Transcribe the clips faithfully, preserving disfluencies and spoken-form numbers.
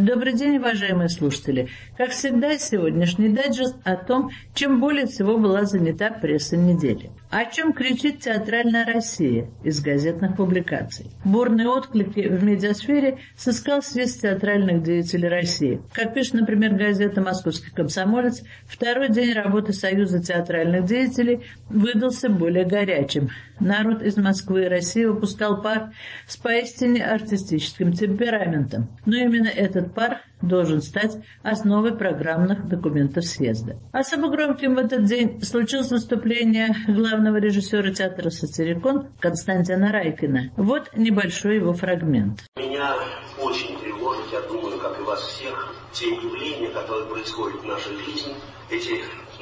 Добрый день, уважаемые слушатели. Как всегда, сегодняшний дайджест о том, чем более всего была занята пресса недели. О чем кричит театральная Россия из газетных публикаций. Бурные отклики в медиасфере сыскал съезд театральных деятелей России. Как пишет, например, газета «Московский комсомолец», второй день работы Союза театральных деятелей выдался более горячим. Народ из Москвы и России выпускал пар с поистине артистическим темпераментом. Но именно этот пар должен стать основой программных документов съезда. Особо громким в этот день случилось выступление главного режиссера театра «Сатирикон» Константина Райкина. Вот небольшой его фрагмент. Меня очень тревожит, я думаю, как и вас всех, те явления, которые происходят в нашей жизни, эти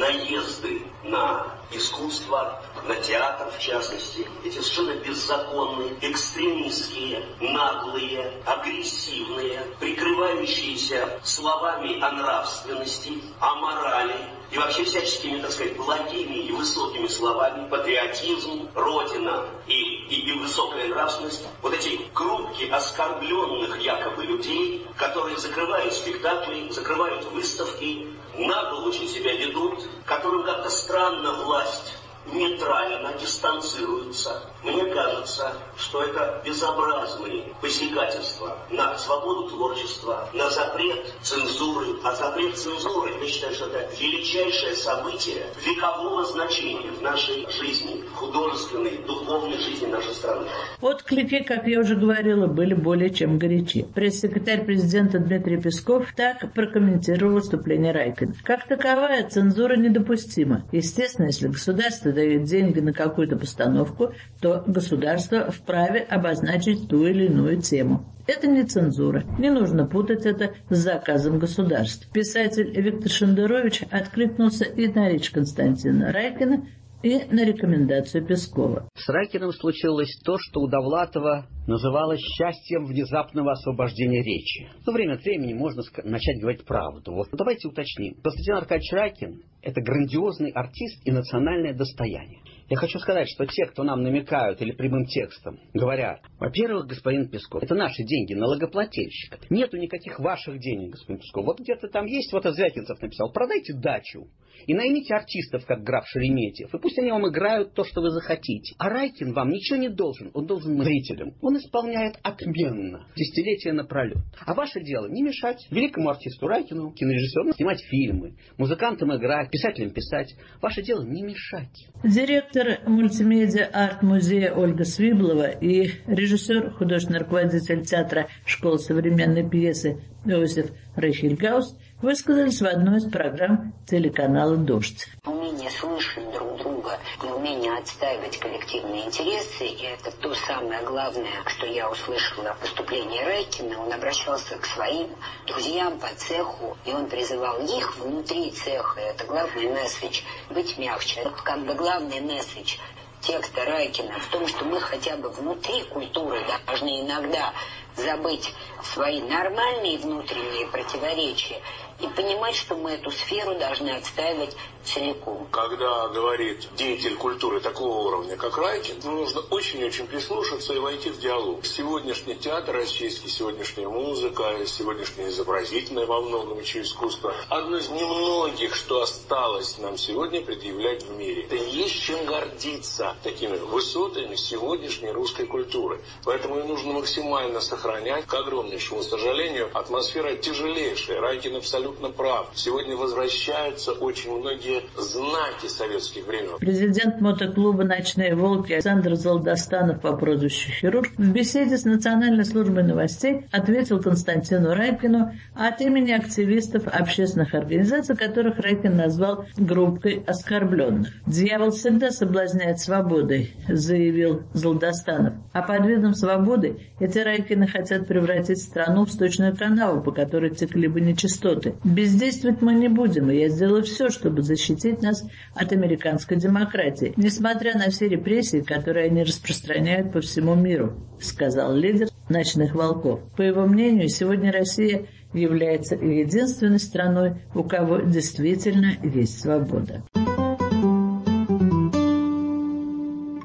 наезды на искусство, на театр в частности, эти совершенно беззаконные, экстремистские, наглые, агрессивные, прикрывающиеся словами о нравственности, о морали и вообще всяческими, так сказать, благими и высокими словами, патриотизм, Родина и, и, и высокая нравственность, вот эти группки оскорбленных якобы людей, которые закрывают спектакли, закрывают выставки, нагло очень себя ведут, которым как-то странно власть нейтрально дистанцируется. Мне кажется, что это безобразные посягательства на свободу творчества, на запрет цензуры. А запрет цензуры, я считаю, что это величайшее событие векового значения в нашей жизни, художественной, духовной жизни нашей страны. Отклики, как я уже говорила, были более чем горячи. Пресс-секретарь президента Дмитрий Песков так прокомментировал выступление Райкина. Как таковая цензура недопустима. Естественно, если государство дает деньги на какую-то постановку, то государство вправе обозначить ту или иную тему. Это не цензура. Не нужно путать это с заказом государства. Писатель Виктор Шендерович откликнулся и на речь Константина Райкина, и на рекомендацию Пескова. С Райкиным случилось то, что у Довлатова называлось счастьем внезапного освобождения речи. Но время от времени можно начать говорить правду. Вот давайте уточним. Константин Аркадьевич Райкин – это грандиозный артист и национальное достояние. Я хочу сказать, что те, кто нам намекают или прямым текстом говорят, во-первых, господин Песков, это наши деньги налогоплательщика. Нету никаких ваших денег, господин Песков. Вот где-то там есть, вот Звягинцев написал, продайте дачу и наймите артистов, как граф Шереметьев, и пусть они вам играют то, что вы захотите. А Райкин вам ничего не должен, он должен зрителям. Он исполняет отменно, десятилетия напролет. А ваше дело не мешать великому артисту Райкину, кинорежиссеру, снимать фильмы, музыкантам играть, писателям писать. Ваше дело не мешать. Директор мультимедиа-арт-музея Ольга Свиблова и режиссер, художественный руководитель театра школы современной пьесы Иосиф Рейхельгаус высказались в одной из программ телеканала «Дождь». Умение слышать друг друга и умение отстаивать коллективные интересы – и это то самое главное, что я услышала в выступлении Райкина. Он обращался к своим друзьям по цеху, и он призывал их внутри цеха. Это главный месседж – быть мягче. Это как бы главный месседж текста Райкина в том, что мы хотя бы внутри культуры должны иногда забыть свои нормальные внутренние противоречия и понимать, что мы эту сферу должны отстаивать целиком. Когда говорит деятель культуры такого уровня, как Райкин, нужно очень-очень прислушаться и войти в диалог. Сегодняшний театр российский, сегодняшняя музыка, сегодняшнее изобразительное во многом еще искусство – одно из немногих, что осталось нам сегодня предъявлять в мире. Это есть чем гордиться такими высотами сегодняшней русской культуры. Поэтому и нужно максимально сохранять, к огромнейшему сожалению, атмосфера тяжелейшая. Райкин абсолютно прав. Сегодня возвращаются очень многие знаки советских времен. Президент мотоклуба «Ночные волки» Александр Золдостанов по прозвищу «Хирург» в беседе с Национальной службой новостей ответил Константину Райкину от имени активистов общественных организаций, которых Райкин назвал группкой оскорбленных. «Дьявол всегда соблазняет свободой», заявил Золдостанов. А под видом свободы эти Райкины хотят превратить страну в сточную канаву, по которой текли бы нечистоты. Бездействовать мы не будем, и я сделаю все, чтобы защитить нас от американской демократии, несмотря на все репрессии, которые они распространяют по всему миру, сказал лидер «Ночных волков». По его мнению, сегодня Россия является единственной страной, у кого действительно есть свобода.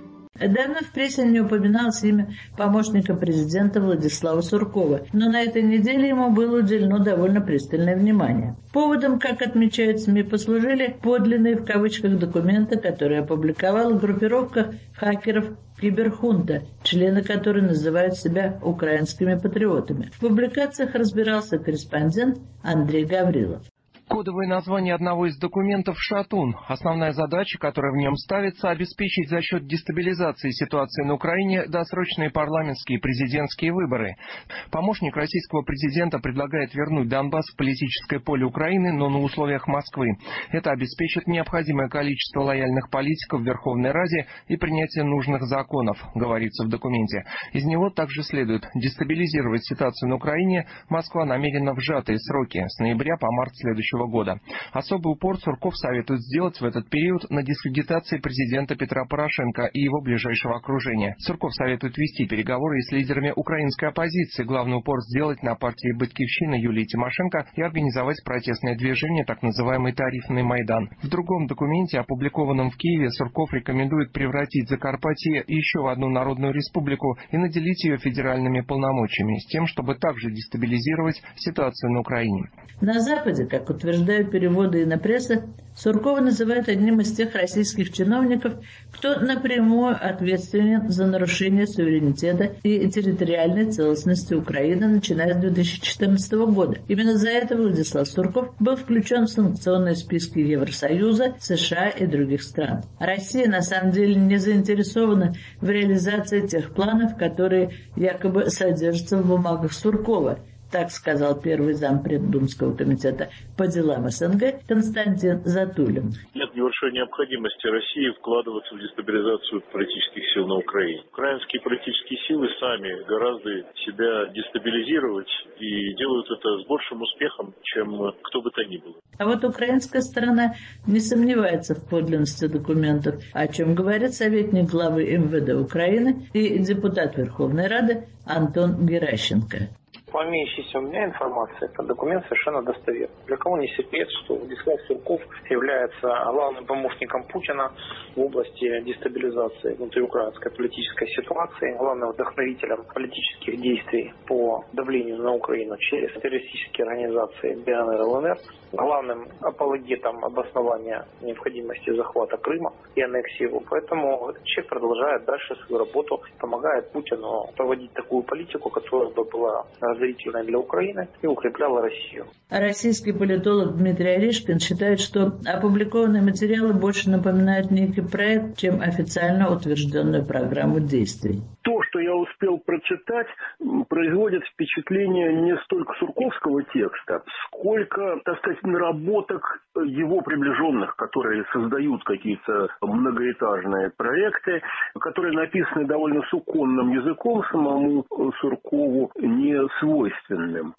Давно в прессе не упоминалось имя помощника президента Владислава Суркова, но на этой неделе ему было уделено довольно пристальное внимание. Поводом, как отмечают СМИ, послужили подлинные в кавычках документы, которые опубликовала группировка хакеров Киберхунта, члены которой называют себя украинскими патриотами. В публикациях разбирался корреспондент Андрей Гаврилов. Кодовое название одного из документов «Шатун». Основная задача, которая в нем ставится, обеспечить за счет дестабилизации ситуации на Украине досрочные парламентские и президентские выборы. Помощник российского президента предлагает вернуть Донбасс в политическое поле Украины, но на условиях Москвы. Это обеспечит необходимое количество лояльных политиков в Верховной Раде и принятие нужных законов, говорится в документе. Из него также следует дестабилизировать ситуацию на Украине. Москва намерена в сжатые сроки с ноября по март следующего года. Особый упор Сурков советует сделать в этот период на дискредитации президента Петра Порошенко и его ближайшего окружения. Сурков советует вести переговоры с лидерами украинской оппозиции, главный упор сделать на партии «Батькивщина» Юлии Тимошенко и организовать протестное движение, так называемый тарифный Майдан. В другом документе, опубликованном в Киеве, Сурков рекомендует превратить Закарпатье еще в одну народную республику и наделить ее федеральными полномочиями, с тем, чтобы также дестабилизировать ситуацию на Украине. На Западе, как утверждают переводы инопрессы, Суркова называют одним из тех российских чиновников, кто напрямую ответственен за нарушение суверенитета и территориальной целостности Украины, начиная с две тысячи четырнадцатого года. Именно за это Владислав Сурков был включен в санкционные списки Евросоюза, США и других стран. Россия на самом деле не заинтересована в реализации тех планов, которые якобы содержатся в бумагах Суркова. Так сказал первый зампред Думского комитета по делам СНГ Константин Затулин. Нет большой необходимости России вкладываться в дестабилизацию политических сил на Украине. Украинские политические силы сами гораздо себя дестабилизировать и делают это с большим успехом, чем кто бы то ни было. А вот украинская сторона не сомневается в подлинности документов, о чем говорит советник главы эм вэ дэ Украины и депутат Верховной Рады Антон Геращенко. По имеющейся у меня информации, этот документ совершенно достоверный. Для кого не секрет, что Владислав Сурков является главным помощником Путина в области дестабилизации внутриукраинской политической ситуации, главным вдохновителем политических действий по давлению на Украину через террористические организации дэ эн эр эл эн эр, главным апологетом обоснования необходимости захвата Крыма и аннексии его. Поэтому этот человек продолжает дальше свою работу, помогает Путину проводить такую политику, которая бы была разорительной для Украины и укрепляла Россию. Российский политолог Дмитрий Орешкин считает, что опубликованные материалы больше напоминают некий проект, чем официально утвержденную программу действий. То, что я успел прочитать, производит впечатление не столько сурковского текста, сколько, так сказать, наработок его приближенных, которые создают какие-то многоэтажные проекты, которые написаны довольно суконным языком, самому Суркову не свойственным.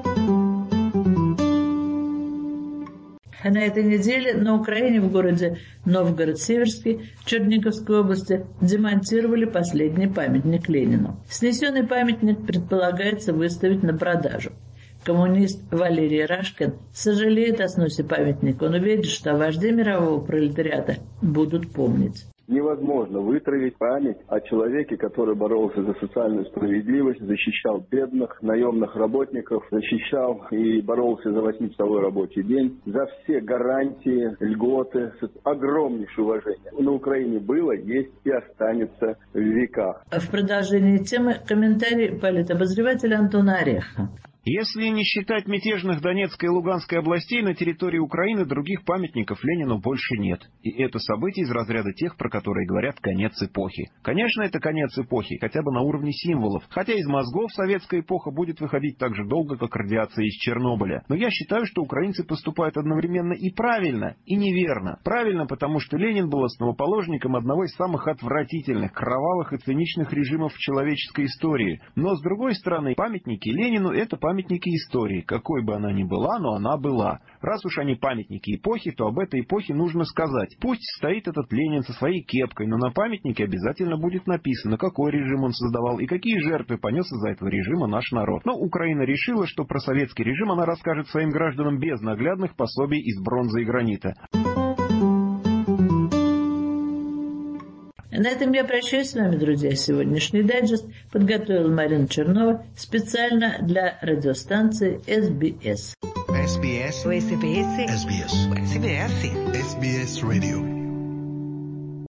На этой неделе на Украине в городе Новгород-Северский Черниговской области демонтировали последний памятник Ленину. Снесенный памятник предполагается выставить на продажу. Коммунист Валерий Рашкин сожалеет о сносе памятника. Он уверен, что вожди мирового пролетариата будут помнить. Невозможно вытравить память о человеке, который боролся за социальную справедливость, защищал бедных, наемных работников, защищал и боролся за восьмичасовой рабочий день, за все гарантии, льготы, огромнейшее уважение. На Украине было, есть и останется в веках. В продолжении темы комментарий политобозревателя Антона Ореха. Если не считать мятежных Донецкой и Луганской областей, на территории Украины других памятников Ленину больше нет. И это событие из разряда тех, про которые говорят «конец эпохи». Конечно, это конец эпохи, хотя бы на уровне символов. Хотя из мозгов советская эпоха будет выходить так же долго, как радиация из Чернобыля. Но я считаю, что украинцы поступают одновременно и правильно, и неверно. Правильно, потому что Ленин был основоположником одного из самых отвратительных, кровавых и циничных режимов в человеческой истории. Но, с другой стороны, памятники Ленину – это памятники Памятники истории, какой бы она ни была, но она была. Раз уж они памятники эпохи, то об этой эпохе нужно сказать. Пусть стоит этот Ленин со своей кепкой, но на памятнике обязательно будет написано, какой режим он создавал и какие жертвы понес из-за этого режима наш народ. Но Украина решила, что про советский режим она расскажет своим гражданам без наглядных пособий из бронзы и гранита. На этом я прощаюсь с вами, друзья. Сегодняшний дайджест подготовила Марина Чернова специально для радиостанции эс би эс. эс би эс. эс би эс. эс би эс. эс би эс. эс би эс Radio.